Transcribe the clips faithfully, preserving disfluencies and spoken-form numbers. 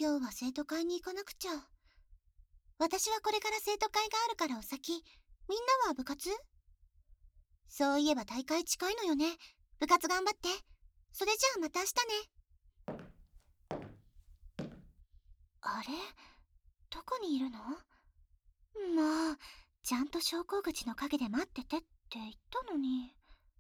今日は生徒会に行かなくちゃ。私はこれから生徒会があるからお先。みんなは部活？そういえば大会近いのよね。部活頑張って。それじゃあまた明日ね。あれ？どこにいるの？まあ、ちゃんと昇降口の陰で待っててって言ったのに。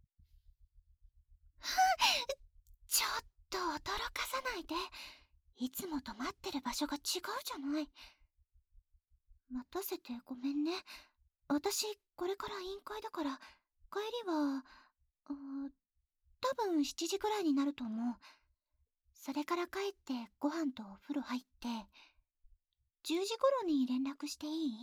ちょっと驚かさないで。いつもと待ってる場所が違うじゃない。待たせてごめんね。私、これから委員会だから、帰りは、あ多分しちじくらいになると思う。それから帰ってご飯とお風呂入って、じゅうじ頃に連絡していい？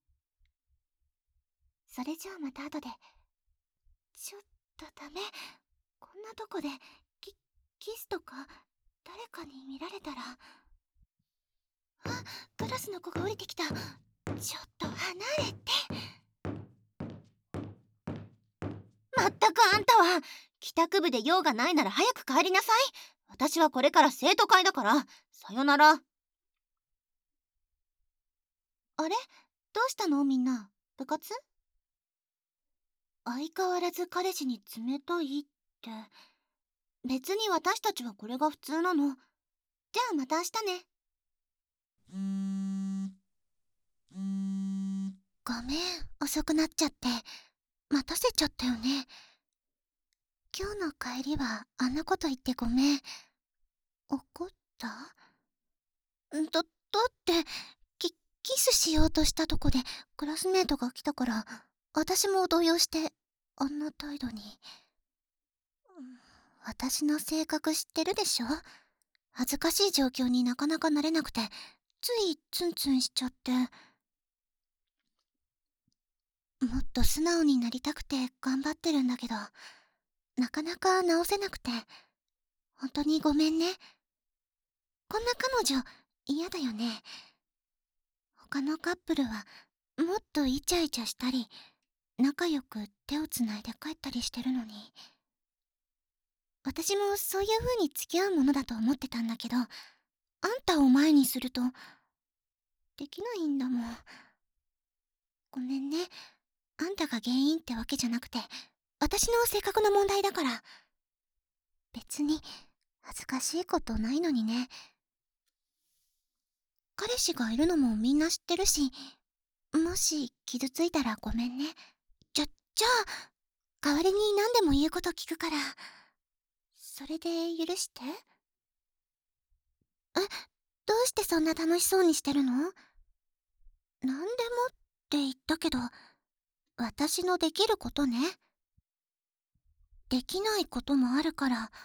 それじゃあまた後で。ちょっとダメ。こんなとこで、キ、キスとか、誰かに見られたら。あ、クラスの子が降りてきた。ちょっと離れて。まったくあんたは、帰宅部で用がないなら早く帰りなさい。私はこれから生徒会だから、さよなら。あれ？どうしたのみんな。部活？相変わらず彼氏に冷たいって。別に私たちはこれが普通なの。じゃあまた明日ね。ごめん、遅くなっちゃって。待たせちゃったよね。今日の帰りはあんなこと言ってごめん。怒った？んだ、だって、キ、キスしようとしたとこでクラスメートが来たから、私も動揺して、あんな態度に。私の性格知ってるでしょ？恥ずかしい状況になかなか慣れなくて、ついツンツンしちゃって。もっと素直になりたくて頑張ってるんだけど、なかなか直せなくて、本当にごめんね。こんな彼女嫌だよね。他のカップルはもっとイチャイチャしたり、仲良く手をつないで帰ったりしてるのに。私もそういう風に付き合うものだと思ってたんだけど、あんたを前にすると、できないんだもん。ごめんね。あんたが原因ってわけじゃなくて、私の性格の問題だから。別に、恥ずかしいことないのにね。彼氏がいるのもみんな知ってるし、もし傷ついたらごめんね。じゃ、じゃあ、代わりに何でも言うこと聞くから。それで許して。え、どうしてそんな楽しそうにしてるの？なんでもって言ったけど、私のできることね。できないこともあるから。ん？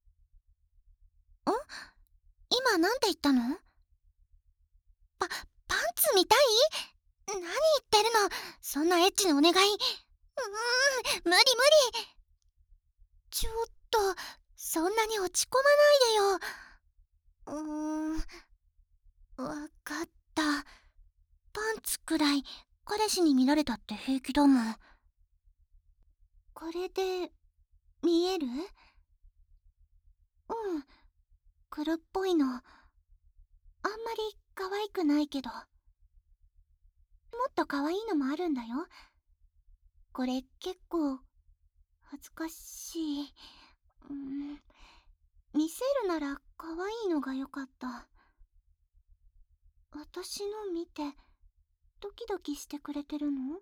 今なんて言ったの？パ、パンツ見たい？何言ってるの？そんなエッチなお願い。うーん、無理無理。ちょっと、そんなに落ち込まないでよ。うーん、わかった。パンツくらい、彼氏に見られたって平気だもん。これで、見える？うん、黒っぽいの。あんまり可愛くないけど。もっと可愛いのもあるんだよ。これ結構、恥ずかしい。うん、見せるなら可愛いのがよかった。私の見て、ドキドキしてくれてるの？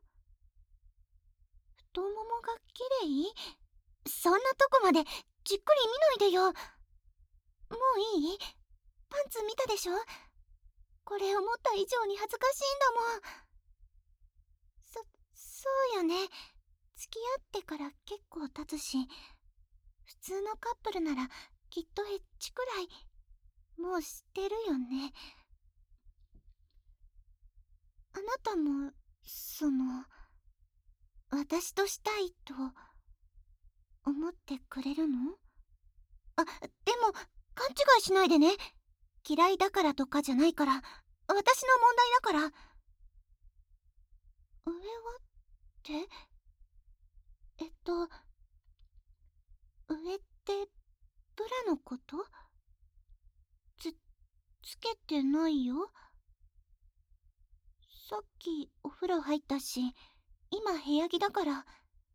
太ももが綺麗？そんなとこまでじっくり見ないでよ。もういい？パンツ見たでしょ？これ思った以上に恥ずかしいんだもん。そ、そうよね。付き合ってから結構経つし、普通のカップルならきっとエッチくらい、もう知ってるよね。あなたも、その、私としたいと、思ってくれるの？あ、でも、勘違いしないでね。嫌いだからとかじゃないから、私の問題だから。上はって、えっと、上って、ブラのこと？つ、 つけてないよ。さっきお風呂入ったし、今部屋着だから。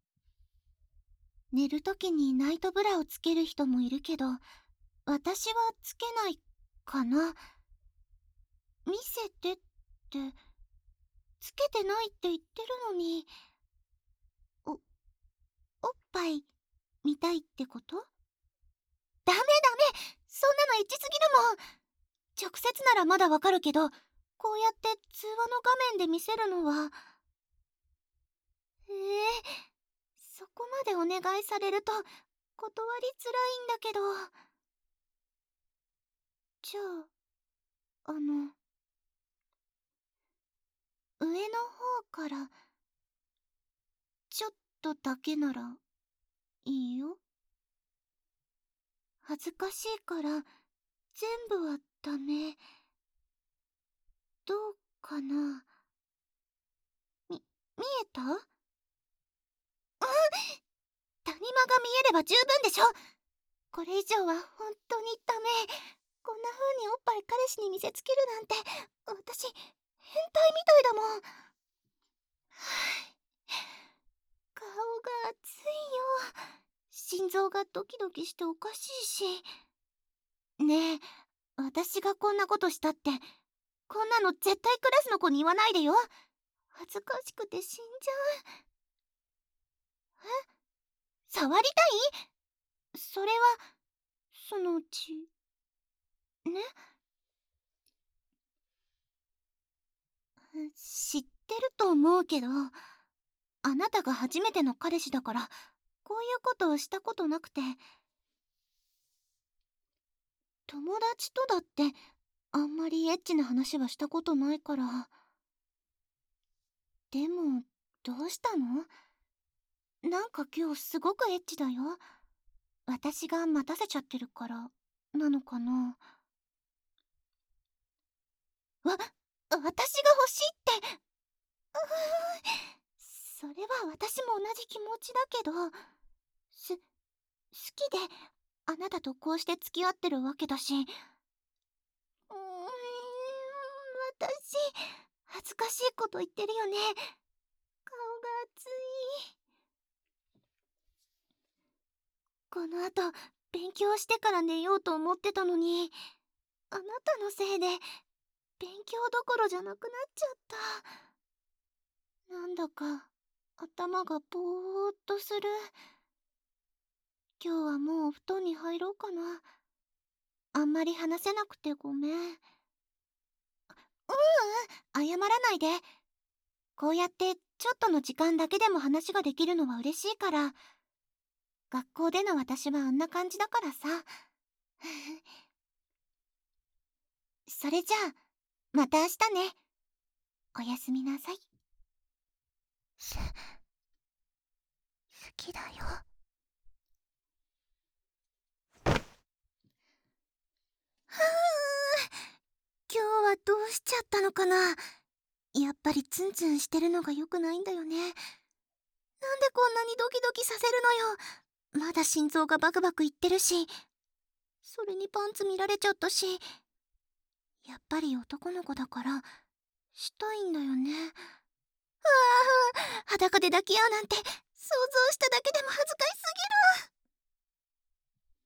寝るときにナイトブラをつける人もいるけど、私はつけないかな。見せてって、つけてないって言ってるのに。お、おっぱい見たいってこと？ダメダメ、そんなのエッチすぎるもん。直接ならまだわかるけど、こうやって通話の画面で見せるのは。ええ、そこまでお願いされると断りづらいんだけど。じゃあ、あの、上の方からちょっとだけならいいよ。恥ずかしいから全部はダメ。どうかな。み、見えた？うん、谷間が見えれば十分でしょ。これ以上は本当にダメ。こんな風におっぱい彼氏に見せつけるなんて、私変態みたいだもん。顔が熱いよ。心臓がドキドキしておかしいし。ねえ、私がこんなことしたって、こんなの絶対クラスの子に言わないでよ。恥ずかしくて死んじゃう。え？触りたい？それは、そのうち。ね？知ってると思うけど、あなたが初めての彼氏だから、こういうことをしたことなくて。友達とだって、あんまりエッチな話はしたことないから。でも、どうしたの？なんか今日すごくエッチだよ。私が待たせちゃってるから、なのかな。わ、私が欲しいって。うーん、それは私も同じ気持ちだけど、す、好きで、あなたとこうして付き合ってるわけだし。うーん、私、恥ずかしいこと言ってるよね。顔が熱い。この後、勉強してから寝ようと思ってたのに、あなたのせいで、勉強どころじゃなくなっちゃった。なんだか、頭がぼーっとする。今日はもうお布団に入ろうかな。あんまり話せなくてごめん。ううん、謝らないで。こうやってちょっとの時間だけでも話ができるのは嬉しいから。学校での私はあんな感じだからさ。それじゃあ、また明日ね。おやすみなさい。す、好きだよ。はぁ、今日はどうしちゃったのかな。やっぱりツンツンしてるのが良くないんだよね。なんでこんなにドキドキさせるのよ。まだ心臓がバクバクいってるし、それにパンツ見られちゃったし。やっぱり男の子だからしたいんだよね。ああ、裸で抱き合うなんて想像しただけでも恥ずかしすぎる。